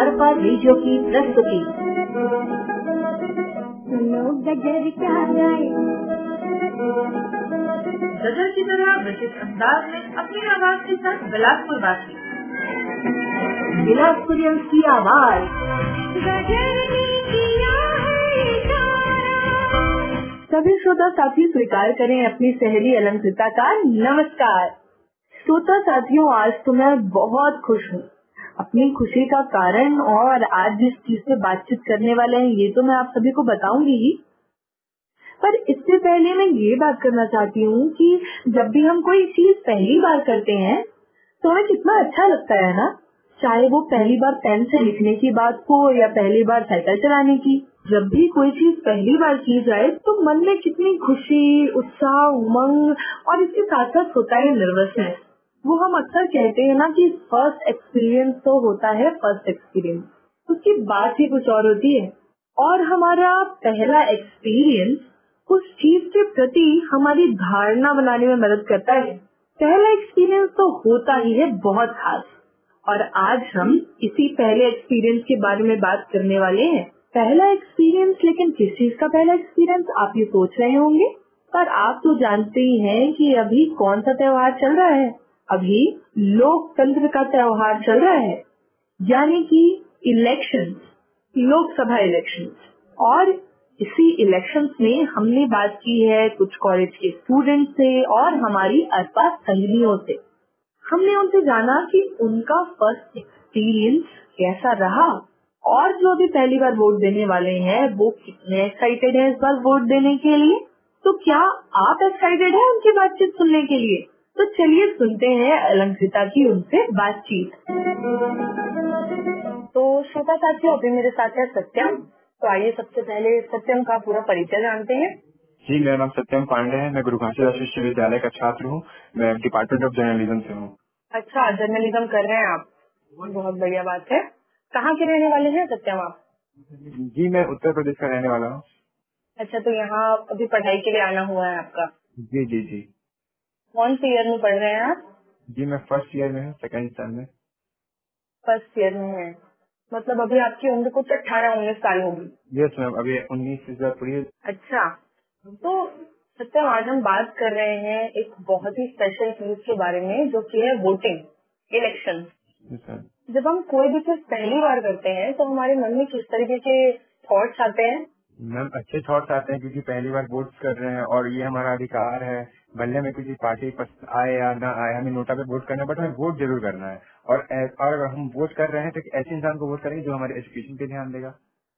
Arpa radio की प्रस्तुति। गजर क्या गाए, गजल की तरह विशिष्ट अंदाज में अपनी आवाज के साथ बिलासपुर वासी बिलासपुरियन की आवाज। गजर ने किया है इशारा। सभी श्रोता साथी स्वीकार करें अपनी सहेली अलंकृता का नमस्कार। श्रोता साथियों, आज तो मैं बहुत खुश हूँ। अपनी खुशी का कारण और आज जिस चीज से बातचीत करने वाले हैं ये तो मैं आप सभी को बताऊंगी ही, पर इससे पहले मैं ये बात करना चाहती हूँ कि जब भी हम कोई चीज पहली बार करते हैं तो हमें कितना अच्छा लगता है ना। चाहे वो पहली बार पेन से लिखने की बात हो या पहली बार साइकिल चलाने की। जब भी कोई चीज पहली बार की जाए तो मन में कितनी खुशी, उत्साह, उमंग और इसके साथ साथ होता है नर्वसनेस। वो हम अक्सर कहते हैं ना कि फर्स्ट एक्सपीरियंस तो होता है फर्स्ट एक्सपीरियंस, उसकी बात ही कुछ और होती है। और हमारा पहला एक्सपीरियंस उस चीज के प्रति हमारी धारणा बनाने में मदद करता है। पहला एक्सपीरियंस तो होता ही है बहुत खास, और आज हम इसी पहले एक्सपीरियंस के बारे में बात करने वाले हैं। पहला एक्सपीरियंस, लेकिन किस चीज का पहला एक्सपीरियंस आप ये सोच रहे होंगे। पर आप तो जानते ही हैं कि अभी कौन सा त्योहार चल रहा है। अभी लोकतंत्र का त्योहार चल रहा है, यानी कि इलेक्शंस, लोकसभा इलेक्शंस। और इसी इलेक्शंस में हमने बात की है कुछ कॉलेज के स्टूडेंट से और हमारी अरपा सहेलियों से। हमने उनसे जाना कि उनका फर्स्ट एक्सपीरियंस कैसा रहा, और जो अभी पहली बार वोट देने वाले हैं वो कितने एक्साइटेड हैं इस बार वोट देने के लिए। तो क्या आप एक्साइटेड हैं उनकी बातचीत सुनने के लिए? तो चलिए सुनते हैं अलंकृता की उनसे बातचीत। तो श्रोता साथियों, अभी मेरे साथ है सत्यम। तो आइए सबसे पहले सत्यम का पूरा परिचय जानते हैं। जी, मेरा नाम सत्यम पांडे है। मैं गुरु घासीदास विश्वविद्यालय का छात्र हूँ। मैं डिपार्टमेंट ऑफ जर्नलिज्म से हूँ। अच्छा, जर्नलिज्म कर रहे हैं आप, बहुत बढ़िया बात है। कहाँ के रहने वाले हैं सत्यम आप? जी, मैं उत्तर प्रदेश का रहने वाला हूँ। अच्छा, तो यहाँ अभी पढ़ाई के लिए आना हुआ है आपका? जी जी जी। कौन से ईयर में पढ़ रहे हैं आप? जी, मैं फर्स्ट ईयर में हूँ, सेकंड सेम में। फर्स्ट ईयर में है, मतलब अभी आपकी उम्र कुछ 18-19 साल होगी। यस मैम, अभी 19 से ज्यादा पूरी है। अच्छा, तो सत्यम आज हम बात कर रहे हैं एक बहुत ही स्पेशल चीज के बारे में, जो कि है वोटिंग, इलेक्शन। Yes, sir। जब हम कोई भी चीज पहली बार करते हैं तो हमारे मन में किस तरीके के थॉट्स आते हैं? मैम, अच्छे थॉट्स आते हैं क्योंकि पहली बार वोट कर रहे हैं और ये हमारा अधिकार है। भले में किसी पार्टी पसंद आए या ना आए, हमें नोटा पे वोट करना है, बट हमें वोट जरूर करना है। और अगर हम वोट कर रहे हैं तो एक ऐसे इंसान को वोट करेंगे जो हमारे एजुकेशन पे ध्यान देगा,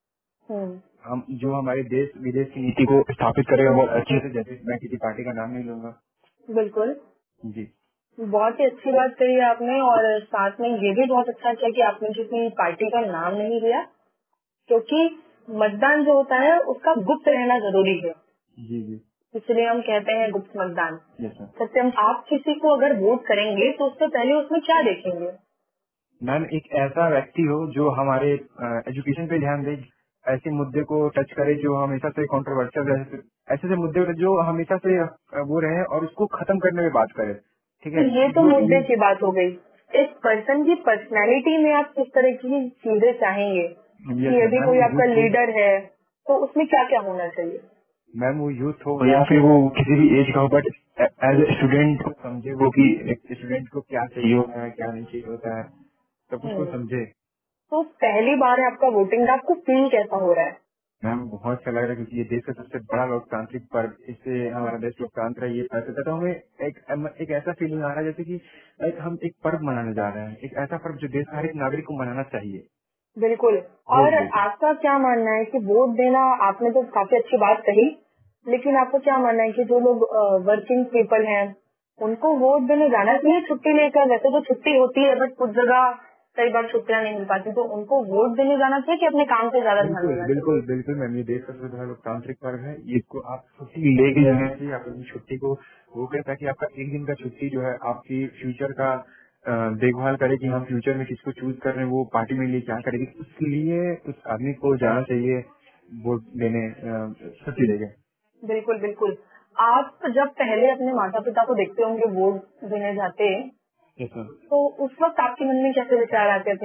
हम जो हमारे देश विदेश की नीति को स्थापित करेगा बहुत अच्छे से। जैसे मैं किसी पार्टी का नाम नहीं लूंगा। बिल्कुल, जी बहुत ही अच्छी बात कही आपने, और साथ में ये भी बहुत अच्छा किया कि आपने किसी पार्टी का नाम नहीं लिया, क्योंकि मतदान जो होता है उसका गुप्त रहना जरूरी है, जी जी। इसलिए हम कहते हैं गुप्त मतदान। Yes sir. सत्यम, आप किसी को अगर वोट करेंगे तो उससे पहले उसमें क्या देखेंगे? मैम, एक ऐसा व्यक्ति हो जो हमारे एजुकेशन पे ध्यान दे, ऐसे मुद्दे को टच करे जो हमेशा से कंट्रोवर्शियल रहे, ऐसे मुद्दे जो हमेशा से वो रहे और उसको खत्म करने में बात करे। ठीक तो है, ये तो जो मुद्दे की बात हो गई। एक पर्सन की पर्सनैलिटी में आप किस तरह की चीजें चाहेंगे कि यदि कोई आपका लीडर है तो उसमें क्या क्या होना चाहिए? मैम, वो यूथ हो या फिर वो किसी भी एज का हो, बट एज ए स्टूडेंट को समझे वो कि एक स्टूडेंट को क्या चाहिए होता है, क्या नहीं चाहिए होता है, सब कुछ को समझे। तो पहली बार है आपका वोटिंग, आपको फील कैसा हो रहा है? मैम, बहुत अच्छा लग रहा है क्योंकि ये देश का सबसे बड़ा लोकतांत्रिक पर्व, इससे हमारा देश लोकतंत्र है, ये पर्व तो हमें एक ऐसा फीलिंग आ रहा है जैसे कि लाइक हम एक पर्व मनाने जा रहे हैं, एक ऐसा पर्व जो देश का हर एक नागरिक को मनाना चाहिए। बिल्कुल। वोट और देके। आपका क्या मानना है कि वोट देना, आपने तो काफी अच्छी बात कही, लेकिन आपको क्या मानना है कि जो लोग वर्किंग पीपल हैं उनको वोट देने जाना चाहिए छुट्टी लेकर? वैसे तो छुट्टी होती है बट कुछ जगह कई बार छुट्टियां नहीं मिल पाती, तो उनको वोट देने जाना चाहिए कि अपने काम पे ज्यादा ध्यान बिल्कुल देना चाहिए? बिल्कुल बिल्कुल मैम, ये देश का सबसे बड़ा लोकतांत्रिक पर्व है, ये इसको आप छुट्टी लेके जाना चाहिए। आप अपनी छुट्टी को वो करें ताकि आपका एक दिन का छुट्टी जो है आपकी फ्यूचर का देखभाल करे कि हम फ्यूचर में किसको चूज कर रहे हैं, वो पार्टी में लिए क्या करेगी। उसके लिए उस आदमी को जाना चाहिए वोट देने, छुट्टी लेके। बिल्कुल बिल्कुल। आप जब पहले अपने माता पिता को देखते होंगे वोट देने जाते, यस सर। तो उस वक्त आपके मन में कैसे विचार आते थे?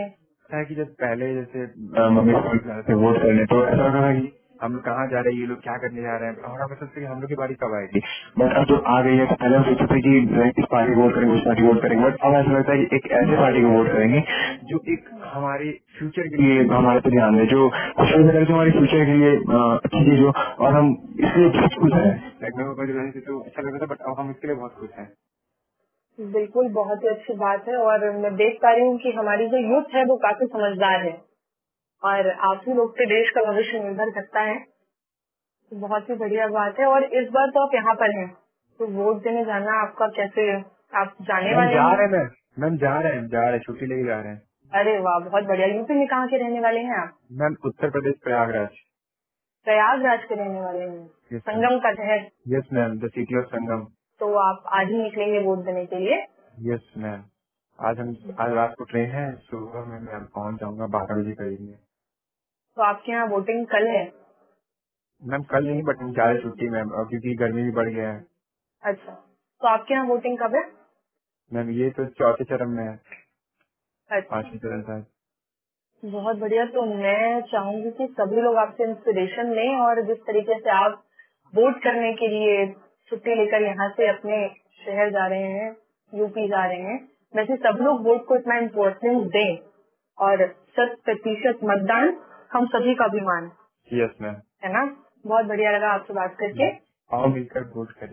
है कि जब पहले जैसे मम्मी पापा से वोट करने तो ऐसा लगा था कि हम लोग कहाँ जा रहे हैं, ये लोग क्या करने जा रहे हैं, और हमें सोचते कि हम लोग की बारी कब आएगी। बट अब जो आ गई है तो पहले हम सोचते थे कि इस पार्टी को वोट करेंगे, उस पार्टी को वोट करेंगे, बट अब ऐसा लगता है कि एक ऐसे पार्टी को वोट करेंगे जो एक हमारे फ्यूचर के लिए हमारे पे ध्यान दे, जो कुछ जो हमारे फ्यूचर के लिए अच्छी चीज हो, और हम इसलिए बहुत खुश हैं। टेक्नोलॉजी की वजह से तो अच्छा लग रहा था, बट अब हम इसके लिए बहुत खुश हैं। बिल्कुल, बहुत ही अच्छी बात है। और मैं देख पा रही हूँ कि हमारी जो यूथ है वो काफी समझदार है और आप ही लोग के देश का भविष्य निर्भर करता है। बहुत ही बढ़िया बात है। और इस बार तो आप यहाँ पर हैं, तो वोट देने जाना आपका कैसे, आप जाने मैम वाले जा हैं? रहे हैं, मैम जा रहे हैं, छुट्टी लेके जा रहे हैं। अरे वाह, बहुत बढ़िया। यूपी में कहाँ के रहने वाले हैं आप? मैम उत्तर प्रदेश प्रयागराज। प्रयागराज के रहने वाले हैं, यस मैम। संगम का शहर। Yes ma'am, the city of Sangam. तो आप आज ही निकलेंगे वोट देने के लिए? यस मैम, आज रात को ट्रेन है, सुबह में मैं पहुंच जाऊंगा 12 बजे करीब में। तो आपके यहाँ वोटिंग कल है? मैम कल नहीं, बट हम जा रहे छुट्टी मैम, और क्योंकि गर्मी भी बढ़ गया है। अच्छा, तो आपके यहाँ वोटिंग कब है? मैम ये तो चौथे चरण में है, अच्छा, 5वें चरण था। बहुत बढ़िया। तो मैं चाहूंगी कि सभी लोग आपसे इंस्पिरेशन लें और जिस तरीके से आप वोट करने के लिए छुट्टी लेकर यहाँ से अपने शहर जा रहे हैं, यूपी जा रहे हैं, वैसे सब लोग वोट को इतना इम्पोर्टेंस दें। और 100% मतदान हम सभी का अभिमान यस मैम। है ना। बहुत बढ़िया लगा आपसे बात करके। आओ मिलकर वोट करें।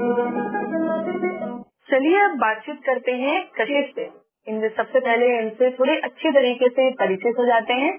चलिए अब बातचीत करते हैं कशिश से। सबसे पहले इनसे थोड़े अच्छे तरीके से परिचित हो जाते हैं।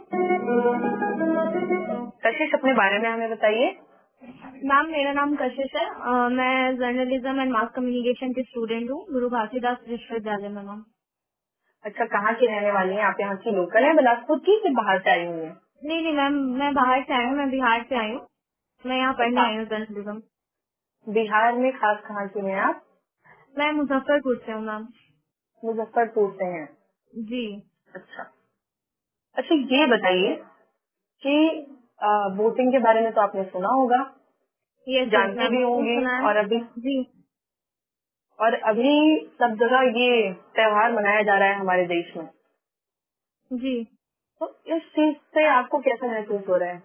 कशिश, अपने बारे में हमें बताइए। मैम मेरा नाम कशिश है। मैं जर्नलिज्म एंड मास कम्युनिकेशन की स्टूडेंट हूँ गुरु घासीदास विश्वविद्यालय में मैम। अच्छा, कहाँ की रहने वाली हैं आप? यहाँ की लोकल है बिलासपुर की, कि बाहर से आई हुई हैं? नहीं नहीं मैम, मैं बाहर से आई हूँ, मैं बिहार से आई हूँ। मैं यहाँ पढ़ने अच्छा, आई हूँ जर्नलिज्म। बिहार में खास कहाँ की हैं आप? मैं मुजफ्फरपुर से हूँ मैम। मुजफ्फरपुर से हैं। जी। अच्छा अच्छा, ये बताइए कि वोटिंग के बारे में तो आपने सुना होगा, यस यस जानती मैम, भी मैंने होंगी। सुना है। जी और अभी सब जगह ये त्योहार मनाया जा रहा है हमारे देश में, जी। तो इस चीज से आपको कैसा महसूस हो रहा है?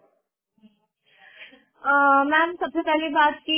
मैम सबसे पहली बात की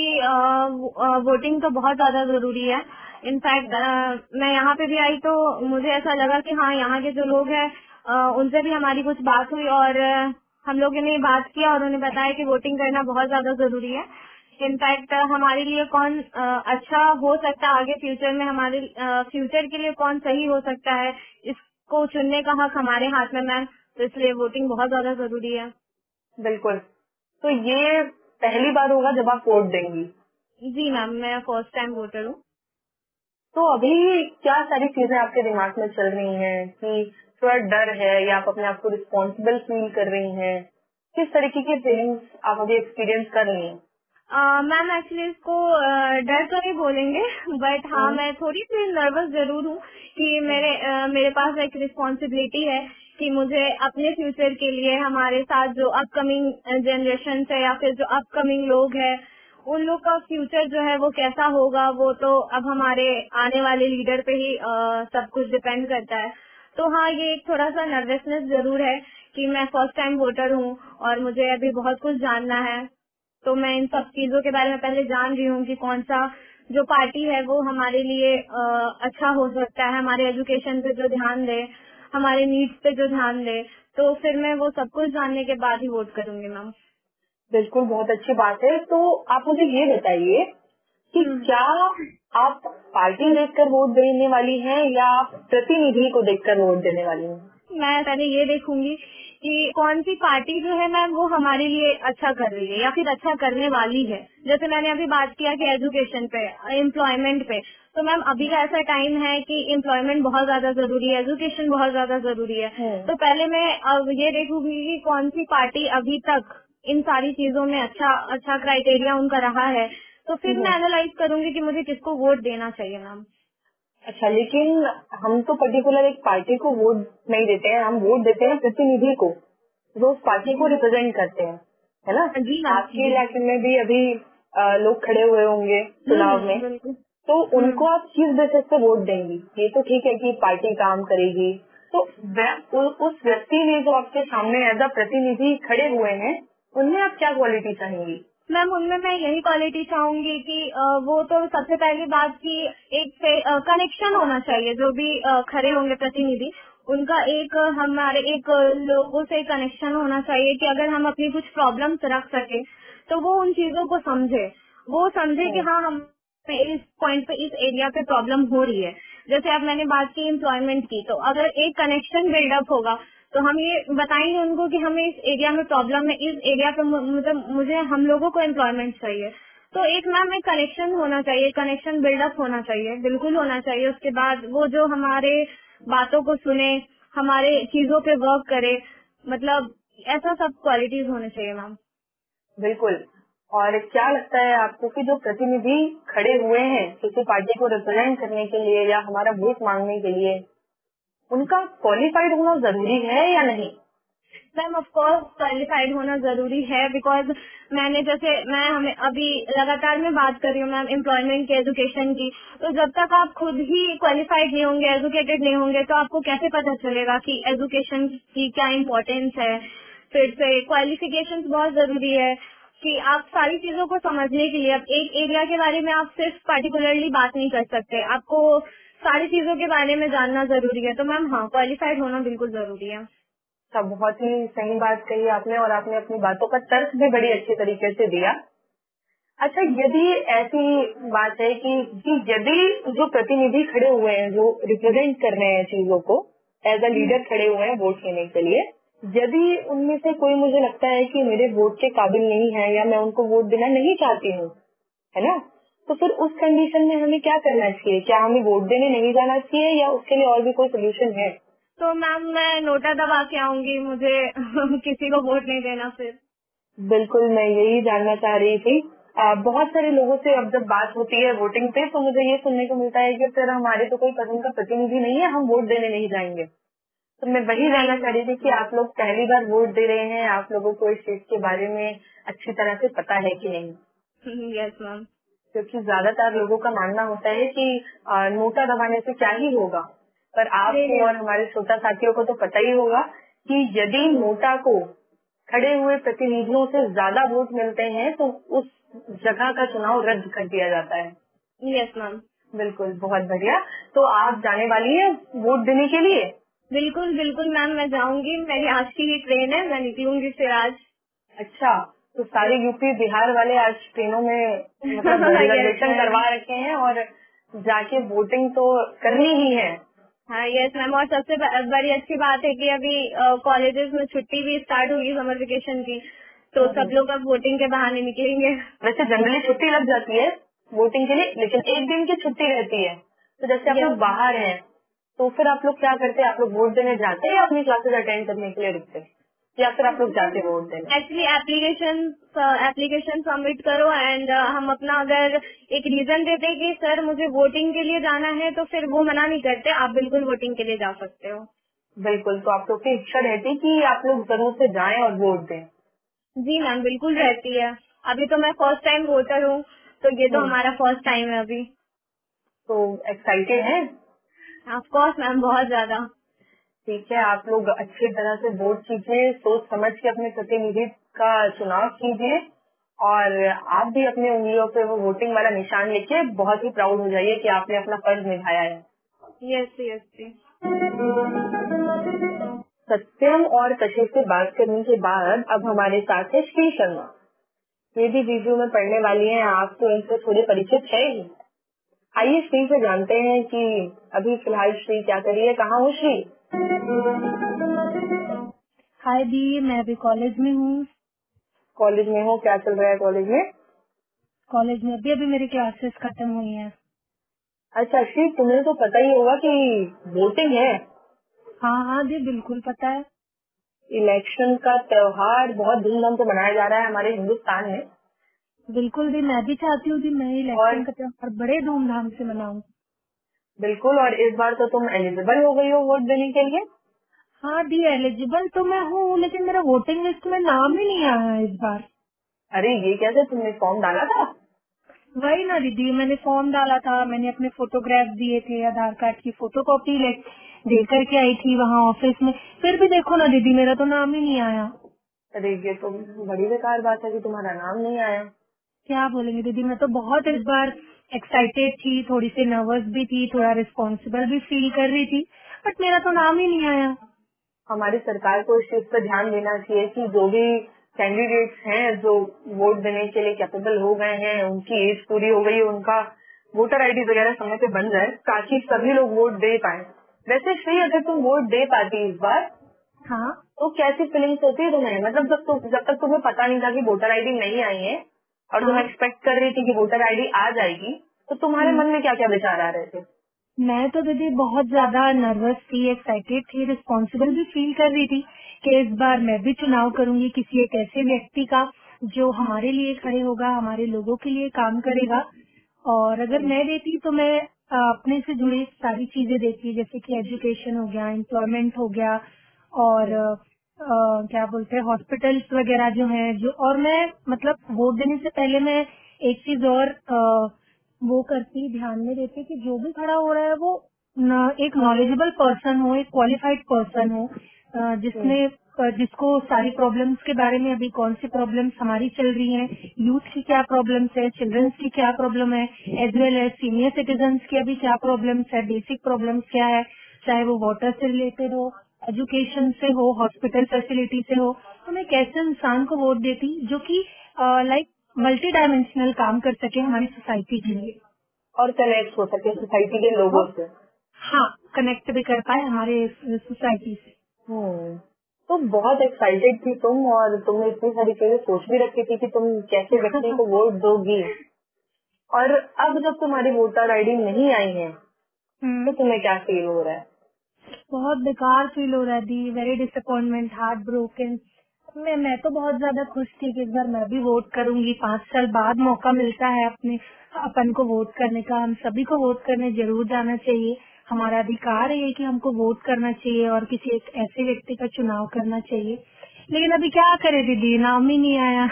वोटिंग तो बहुत ज्यादा जरूरी है। इनफैक्ट मैं यहाँ पे भी आई तो मुझे ऐसा लगा कि हाँ, यहाँ के जो लोग हैं उनसे भी हमारी कुछ बात हुई और हम लोगों ने बात किया और उन्हें बताया कि वोटिंग करना बहुत ज्यादा जरूरी है। इनफैक्ट हमारे लिए कौन अच्छा हो सकता है आगे फ्यूचर में, हमारे फ्यूचर के लिए कौन सही हो सकता है, इसको चुनने का हक हमारे हाथ में मैम। तो इसलिए वोटिंग बहुत ज्यादा जरूरी है। बिल्कुल। तो ये पहली बार होगा जब आप वोट देंगी? जी मैम, मैं फर्स्ट टाइम वोटर हूँ। तो अभी क्या सारी चीजें आपके दिमाग में चल रही हैं कि थोड़ा डर है या आप अपने आप को रिस्पॉन्सिबल फील कर रही हैं? किस तरीके की फीलिंग्स आप अभी एक्सपीरियंस कर रही हैं? मैम एक्चुअली इसको डर तो नहीं बोलेंगे, बट हाँ मैं थोड़ी सी नर्वस जरूर हूँ कि मेरे पास एक रिस्पॉन्सिबिलिटी है कि मुझे अपने फ्यूचर के लिए हमारे साथ जो अपकमिंग जनरेशन है या फिर जो अपकमिंग लोग हैं उन लोग का फ्यूचर जो है वो कैसा होगा, वो तो अब हमारे आने वाले लीडर पे ही सब कुछ डिपेंड करता है। तो हाँ, ये एक थोड़ा सा नर्वसनेस जरूर है कि मैं फर्स्ट टाइम वोटर हूँ और मुझे अभी बहुत कुछ जानना है। तो मैं इन सब चीजों के बारे में पहले जान रही हूँ कि कौन सा जो पार्टी है वो हमारे लिए अच्छा हो सकता है, हमारे एजुकेशन पे जो ध्यान दे, हमारे नीड्स पे जो ध्यान दे। तो फिर मैं वो सब कुछ जानने के बाद ही वोट करूंगी मैम। बिल्कुल, बहुत अच्छी बात है। तो आप मुझे ये बताइए कि क्या आप पार्टी देखकर वोट देने वाली हैं या आप प्रतिनिधि को देखकर वोट देने वाली हैं? मैं पहले ये देखूंगी कि कौन सी पार्टी जो है मैम वो हमारे लिए अच्छा कर रही है या फिर अच्छा करने वाली है। जैसे मैंने अभी बात किया कि एजुकेशन पे, एम्प्लॉयमेंट पे, तो मैम अभी का ऐसा टाइम है कि एम्प्लॉयमेंट बहुत ज्यादा जरूरी है, एजुकेशन बहुत ज्यादा जरूरी है। तो पहले मैं अब ये देखूंगी कि कौन सी पार्टी अभी तक इन सारी चीजों में अच्छा क्राइटेरिया उनका रहा है, तो फिर मैं एनालाइज करूंगी कि मुझे किसको वोट देना चाहिए मैम। अच्छा, लेकिन हम तो पर्टिकुलर एक पार्टी को वोट नहीं देते हैं, हम वोट देते हैं प्रतिनिधि को जो उस पार्टी को रिप्रेजेंट करते हैं, है ना। जी मैम। आपके इलाके में भी अभी लोग खड़े हुए होंगे चुनाव में, बिल्कुल। तो उनको आप किस बेसिस पे वोट देंगी? ये तो ठीक है कि पार्टी काम करेगी, तो उस व्यक्ति ने जो आपके सामने एज अ प्रतिनिधि खड़े हुए हैं, उनमें आप क्या क्वालिटी चाहेंगी? मैम उनमें मैं यही क्वालिटी चाहूंगी कि वो तो सबसे पहली बात की एक कनेक्शन होना चाहिए। जो भी खड़े होंगे प्रतिनिधि, उनका एक हमारे एक लोगों से कनेक्शन होना चाहिए कि अगर हम अपनी कुछ प्रॉब्लम्स रख सके तो वो उन चीजों को समझे। वो समझे कि हाँ, हम इस पॉइंट पे इस एरिया पे प्रॉब्लम हो रही है। जैसे अब मैंने बात की एम्प्लॉयमेंट की, तो अगर एक कनेक्शन बिल्डअप होगा तो हम ये बताएंगे उनको कि हमें इस एरिया में प्रॉब्लम है, इस एरिया पे मुझे हम लोगों को एम्प्लॉयमेंट चाहिए। तो एक मैम एक कनेक्शन होना चाहिए, कनेक्शन बिल्डअप होना चाहिए, बिल्कुल होना चाहिए। उसके बाद वो जो हमारे बातों को सुने, हमारे चीजों पे वर्क करे, मतलब ऐसा सब क्वालिटीज होने चाहिए मैम। बिल्कुल। और क्या लगता है आपको कि जो प्रतिनिधि खड़े हुए हैं किसी पार्टी को रिप्रेजेंट करने के लिए या हमारा वोट मांगने के लिए, उनका क्वालिफाइड होना जरूरी है या नहीं? मैम ऑफ कोर्स क्वालिफाइड होना जरूरी है, बिकॉज मैं हमें अभी लगातार मैं बात कर रही हूँ मैम एम्प्लॉयमेंट की, एजुकेशन की। तो जब तक आप खुद ही क्वालिफाइड नहीं होंगे, एजुकेटेड नहीं होंगे, तो आपको कैसे पता चलेगा कि एजुकेशन की क्या इम्पोर्टेंस है। फिर से क्वालिफिकेशन बहुत जरूरी है कि आप सारी चीजों को समझने के लिए, अब एक एरिया के बारे में आप सिर्फ पर्टिकुलरली बात नहीं कर सकते, आपको सारी चीजों के बारे में जानना जरूरी है। तो मैम हाँ, क्वालिफाइड होना बिल्कुल जरूरी है। सब बहुत ही सही बात कही आपने, और आपने अपनी बातों का तर्क भी बड़ी अच्छी तरीके से दिया। अच्छा, यदि ऐसी बात है कि यदि जो प्रतिनिधि खड़े हुए हैं, जो रिप्रेजेंट कर रहे हैं चीजों को, एज अ लीडर खड़े हुए हैं वोट लेने के लिए, यदि उनमें से कोई मुझे लगता है कि मेरे वोट के काबिल नहीं है या मैं उनको वोट देना नहीं चाहती हूँ, है ना, तो फिर उस कंडीशन में हमें क्या करना चाहिए? क्या हमें वोट देने नहीं जाना चाहिए या उसके लिए और भी कोई सोल्यूशन है? तो मैम मैं नोटा दबा के आऊंगी, मुझे किसी को वोट नहीं देना फिर। बिल्कुल, मैं यही जानना चाह रही थी। बहुत सारे लोगों से अब जब बात होती है वोटिंग पे, तो मुझे ये सुनने को मिलता है कि फिर हमारे तो कोई पसंद का प्रतिनिधि नहीं है, हम वोट देने नहीं जाएंगे। तो मैं वही जानना चाह रही थी कि आप लोग पहली बार वोट दे रहे हैं, आप लोगों को इस चीज के बारे में अच्छी तरह से पता है कि नहीं? Yes ma'am. क्योंकि ज्यादातर लोगों का मानना होता है कि नोटा दबाने से क्या ही होगा, पर आपको और हमारे श्रोता साथियों को तो पता ही होगा कि यदि नोटा को खड़े हुए प्रतिनिधियों से ज्यादा वोट मिलते हैं तो उस जगह का चुनाव रद्द कर दिया जाता है। Yes ma'am. बिल्कुल, बहुत बढ़िया। तो आप जाने वाली है वोट देने के लिए? बिल्कुल बिल्कुल मैम, मैं जाऊंगी, मेरी आज की ही ट्रेन है, मैं निकलूंगी फिर आज। अच्छा, तो सारे यूपी बिहार वाले आज ट्रेनों में मतलब रिजर्वेशन करवा रखे हैं और जाके वोटिंग तो करनी ही है। हाँ यस मैम, और सबसे बड़ी अच्छी बात है कि अभी कॉलेजेस में छुट्टी भी स्टार्ट होगी समर वेकेशन की, तो सब लोग अब वोटिंग के बहाने निकलेंगे। वैसे जनरली छुट्टी लग जाती है वोटिंग के लिए, लेकिन एक दिन की छुट्टी रहती है। तो जैसे आप लोग बाहर हैं, तो फिर आप लोग क्या करते हैं? आप लोग वोट देने जाते हैं या अपनी क्लासेस अटेंड करने के लिए रुकते हैं, या फिर आप लोग जाते हैं वोट देने? एक्चुअली एप्लीकेशन सबमिट करो एंड हम अपना अगर एक रीजन देते हैं कि सर मुझे वोटिंग के लिए जाना है, तो फिर वो मना नहीं करते, आप बिल्कुल वोटिंग के लिए जा सकते हो। बिल्कुल, तो आप लोग की इच्छा रहती है कि आप लोग जरूर से जाएं और वोट दें? जी मैम, बिल्कुल रहती है। अभी तो मैं फर्स्ट टाइम वोटर हूँ, तो ये तो हमारा फर्स्ट टाइम है अभी। तो एक्साइटेड है? ऑफ कोर्स मैम, बहुत ज्यादा। ठीक है, आप लोग अच्छी तरह से वोट कीजिए, सोच समझ के अपने प्रतिनिधि का चुनाव कीजिए, और आप भी अपने उंगलियों पे वो वोटिंग वाला निशान लेके बहुत ही प्राउड हो जाइए कि आपने अपना फर्ज निभाया है। यस यस जी। सत्यम और कशिश से बात करने के बाद अब हमारे साथ है श्री शर्मा। ये भी बीजू में पढ़ने वाली हैं, आप तो इनसे थोड़े परिचित है ही। आइए श्री से जानते हैं कि अभी फिलहाल श्री क्या कर रही है, कहाँ हो श्री? हाय दी, मैं अभी कॉलेज में हूँ। कॉलेज में हो? क्या चल रहा है कॉलेज में? कॉलेज में अभी अभी मेरी क्लासेस खत्म हुई हैं। अच्छा श्री, तुम्हें तो पता ही होगा कि वोटिंग है। हाँ हाँ दी, बिल्कुल पता है। इलेक्शन का त्योहार बहुत धूमधाम से मनाया जा रहा है हमारे हिंदुस्तान में। बिल्कुल दी, मैं भी चाहती हूँ कि मैं और इलेक्शन का त्योहार बड़े धूमधाम से मनाऊं। बिल्कुल, और इस बार तो तुम एलिजिबल हो गई हो वोट देने के लिए। हाँ दी, एलिजिबल तो मैं हूँ, लेकिन मेरा वोटिंग लिस्ट में नाम ही नहीं आया है इस बार। अरे ये कैसे, तुमने फॉर्म डाला था? वही ना दीदी, मैंने फॉर्म डाला था, मैंने अपने फोटोग्राफ दिए थे, आधार कार्ड की फोटोकॉपी दे करके आई थी वहाँ ऑफिस में, फिर भी देखो ना दीदी मेरा तो नाम ही नहीं आया। अरे ये तो बड़ी बेकार बात है कि तुम्हारा नाम नहीं आया। क्या बोलेंगे दीदी, मैं तो बहुत इस बार एक्साइटेड थी, थोड़ी सी नर्वस भी थी, थोड़ा रिस्पॉन्सिबल भी फील कर रही थी, बट मेरा तो नाम ही नहीं आया। हमारी सरकार को इस चीज पर ध्यान देना चाहिए कि जो भी कैंडिडेट्स हैं जो वोट देने के लिए कैपेबल हो गए हैं, उनकी एज पूरी हो गई है, उनका वोटर आईडी वगैरह समय पे बन जाए ताकि सभी लोग वोट दे पाए। वैसे श्री, अगर तुम वोट दे पाती इस बार हाँ, तो कैसी फीलिंग्स होती है तुम्हें? मतलब जब तक तुम्हें पता नहीं था कि वोटर आईडी नहीं आई है और तुम हाँ। एक्सपेक्ट कर रही थी कि वोटर आईडी आ जाएगी, तो तुम्हारे मन में क्या क्या विचार आ रहे थे? मैं तो दीदी बहुत ज्यादा नर्वस थी, एक्साइटेड थी, रिस्पॉन्सिबल भी फील कर रही थी कि इस बार मैं भी चुनाव करूंगी किसी एक ऐसे व्यक्ति का जो हमारे लिए खड़े होगा, हमारे लोगों के लिए काम करेगा। और अगर मैं देती तो मैं अपने से जुड़ी सारी चीजें देती, जैसे कि एजुकेशन हो गया, एम्प्लॉयमेंट हो गया, और क्या बोलते हैं हॉस्पिटल्स वगैरह जो हैं, जो और मैं मतलब वोट देने से पहले मैं एक चीज और वो करती, ध्यान में देती कि जो भी खड़ा हो रहा है वो एक नॉलेजेबल पर्सन हो, एक क्वालिफाइड पर्सन हो, जिसको सारी प्रॉब्लम्स के बारे में, अभी कौन सी प्रॉब्लम्स हमारी चल रही हैं, यूथ की क्या प्रॉब्लम्स है, चिल्ड्रंस की क्या प्रॉब्लम है, as well as senior citizens की अभी क्या प्रॉब्लम्स है, बेसिक प्रॉब्लम्स क्या है, चाहे वो वाटर से रिलेटेड हो, एजुकेशन से हो, हॉस्पिटल फैसिलिटी से हो। तो मैं कैसे इंसान को वोट देती जो कि लाइक मल्टी डायमेंशनल काम कर सके हमारी सोसाइटी के लिए, और कनेक्ट हो सके सोसाइटी के लोगों और से। हाँ, कनेक्ट भी कर पाए हमारे सोसाइटी से। तो बहुत एक्साइटेड थी तुम, और तुमने इतनी सारी चीजें सोच भी रखी थी कि तुम कैसे व्यक्ति को वोट दोगी। और अब जब तुम्हारी वोटर आईडी नहीं आई है तो तुम्हें क्या फील हो रहा है? बहुत बेकार फील हो रहा थी, वेरी डिसअपॉइंटमेंट, हार्ट ब्रोकन। मैं तो बहुत ज्यादा खुश थी कि इस बार मैं भी वोट करूंगी। 5 साल बाद मौका मिलता है अपन को वोट करने का। हम सभी को वोट करने जरूर जाना चाहिए, हमारा अधिकार है कि हमको वोट करना चाहिए और किसी एक ऐसे व्यक्ति का चुनाव करना चाहिए। लेकिन अभी क्या करे दीदी, नाम ही नहीं आया।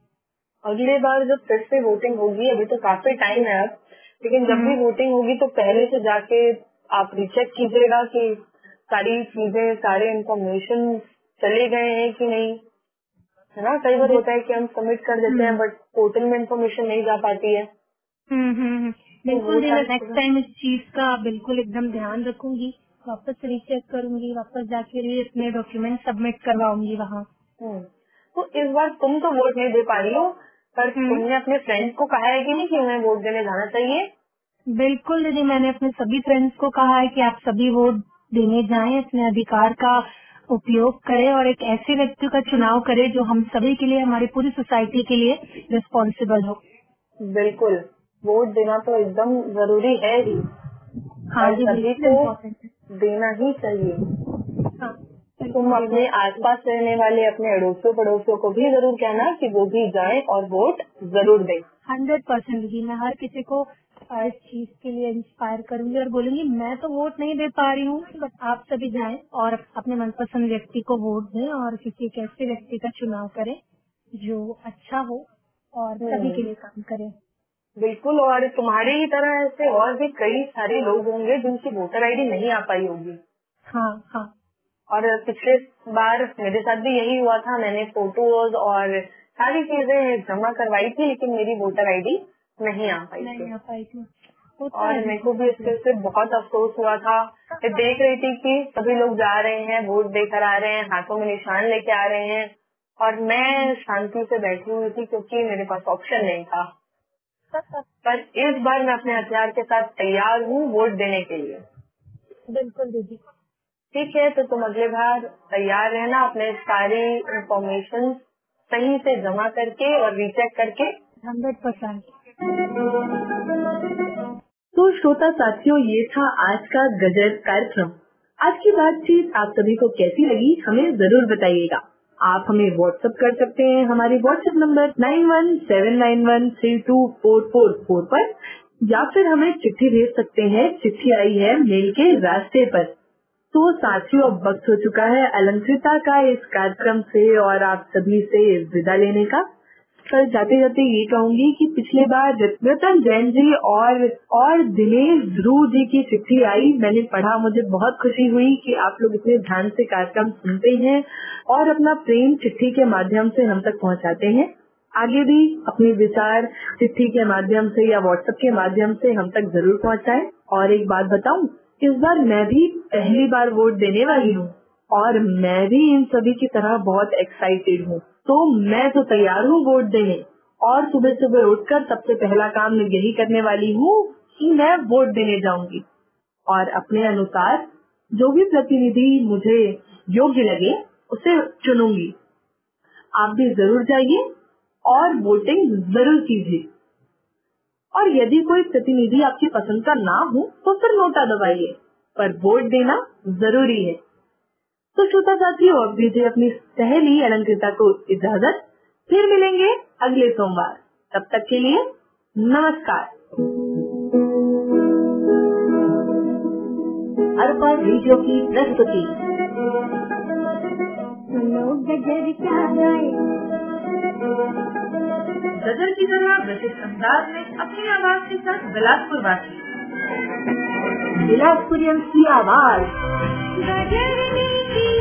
अगले बार जब फिर से वोटिंग होगी, अभी तो काफी टाइम है अब, लेकिन जब भी वोटिंग होगी तो पहले से जाके आप रिचेक कीजिएगा कि सारी चीजें, सारे इन्फॉर्मेशन चले गए हैं कि नहीं, है ना। कई बार होता है कि हम सबमिट कर देते हैं बट पोर्टल में इन्फॉर्मेशन नहीं जा पाती है। बिल्कुल जी, मैं नेक्स्ट टाइम इस चीज का बिल्कुल एकदम ध्यान रखूंगी, वापस रीचेक करूंगी, वापस जाके भी अपने डॉक्यूमेंट सबमिट करवाऊंगी वहाँ। तो इस बार तुम तो वोट नहीं दे पा रही हो, पर तुमने अपने फ्रेंड्स को कहा है कि नहीं कि उन्हें वोट देने जाना चाहिए? बिल्कुल दीदी, मैंने अपने सभी फ्रेंड्स को कहा है कि आप सभी वोट देने जाएं, अपने अधिकार का उपयोग करें और एक ऐसे व्यक्ति का चुनाव करें जो हम सभी के लिए, हमारी पूरी सोसाइटी के लिए रिस्पॉन्सिबल हो। बिल्कुल, वोट देना तो एकदम जरूरी है ही, हाँ और जी, सभी बिल्कुल को इम्पोर्टेंट है। देना ही चाहिए। हाँ, तुम बिल्कुल अपने दीदी। आसपास रहने वाले अपने अड़ोसियों पड़ोसियों को भी जरूर कहना कि वो भी जाएं और वोट जरूर दें। 100% दीदी, मैं हर किसी को इस चीज के लिए इंस्पायर करूंगी और बोलूंगी मैं तो वोट नहीं दे पा रही हूँ, बट आप सभी जाएं और अपने मनपसंद व्यक्ति को वोट दें और किसी एक ऐसे व्यक्ति का चुनाव करें जो अच्छा हो और सभी के लिए काम करे। बिल्कुल, और तुम्हारी ही तरह ऐसे और भी कई सारे लोग होंगे जिनकी वोटर आईडी नहीं आ पाई होगी। हाँ हाँ, और पिछले बार मेरे साथ भी यही हुआ था, मैंने फोटोज और सारी चीजें जमा करवाई थी लेकिन मेरी वोटर आईडी नहीं आ पाई थी। नहीं आ पाई थी। और मेरे को भी इससे से बहुत अफसोस हुआ था। मैं देख रही थी कि सभी लोग जा रहे हैं, वोट देकर आ रहे हैं, हाथों में निशान लेके आ रहे हैं, और मैं शांति से बैठी हुई थी क्योंकि मेरे पास ऑप्शन नहीं था। पर इस बार मैं अपने हथियार के साथ तैयार हूँ वोट देने के लिए। बिल्कुल दीदी। ठीक है, तो तुम अगले बार तैयार रहना, अपने सारी इंफॉर्मेशन सही से जमा करके और रीचेक करके। 100%। तो श्रोता साथियों, ये था आज का गजब कार्यक्रम। आज की बातचीत आप सभी को कैसी लगी हमें जरूर बताइएगा। आप हमें व्हाट्सएप कर सकते हैं हमारे व्हाट्सएप नंबर 9179132444 पर, या फिर हमें चिट्ठी भेज सकते हैं। चिट्ठी आई है मेल के रास्ते पर। तो साथियों, अब वक्त हो चुका है अलंकृता का इस कार्यक्रम से और आप सभी से विदा लेने का। सर जाते जाते ये कहूंगी कि पिछले बार रतन जैन जी और दिनेश ध्रुव जी की चिट्ठी आई, मैंने पढ़ा, मुझे बहुत खुशी हुई कि आप लोग इतने ध्यान से कार्यक्रम सुनते हैं और अपना प्रेम चिट्ठी के माध्यम से हम तक पहुंचाते हैं। आगे भी अपने विचार चिट्ठी के माध्यम से या व्हाट्सएप के माध्यम से हम तक जरूर पहुंचाएं। और एक बात बताऊं, इस बार मैं भी पहली बार वोट देने वाली हूँ और मैं भी इन सभी की तरह बहुत एक्साइटेड हूँ। तो मैं तो तैयार हूँ वोट देने और सुबह सुबह उठकर सबसे पहला काम मैं यही करने वाली हूँ कि मैं वोट देने जाऊंगी और अपने अनुसार जो भी प्रतिनिधि मुझे योग्य लगे उसे चुनूंगी। आप भी जरूर जाइए और वोटिंग जरूर कीजिए। और यदि कोई प्रतिनिधि आपकी पसंद का ना हो तो फिर नोटा दबाइए, पर वोट देना जरूरी है। तो श्रोता साथियों, अब दीजिए अपनी सहेली अलंकृता को इजाजत। फिर मिलेंगे अगले सोमवार। तब तक के लिए नमस्कार। अर्पण रेडियो की प्रस्तुति। गजल की तरह विशिष्ट अंदाज में अपनी आवाज के साथ बिलासपुर वासी, बिलासपुरियंस की आवाज। गजल की